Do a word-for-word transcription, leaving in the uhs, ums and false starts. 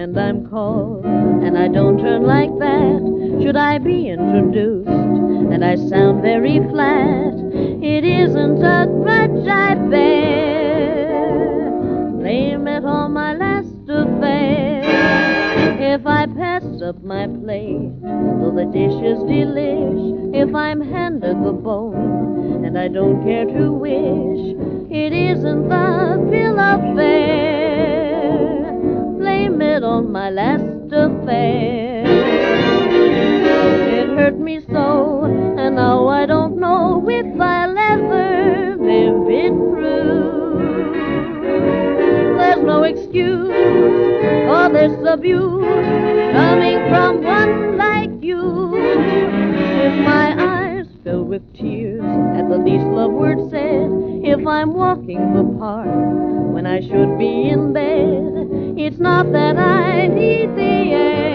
and I'm called, and I don't turn like that. Should I be introduced, and I sound very flat, it isn't a grudge I bear. Blame it on my last affair. If I pass up my plate, though the dish is delish, if I'm handed the bone, and I don't care to wish, it isn't the bill of fare. Blame it on my last affair. It hurt me so, and now I don't know if I'll ever live it through. There's no excuse for this abuse coming from one like you. If my eyes fill with tears at the least love word said, if I'm walking the park when I should be in bed, it's not that I need the air.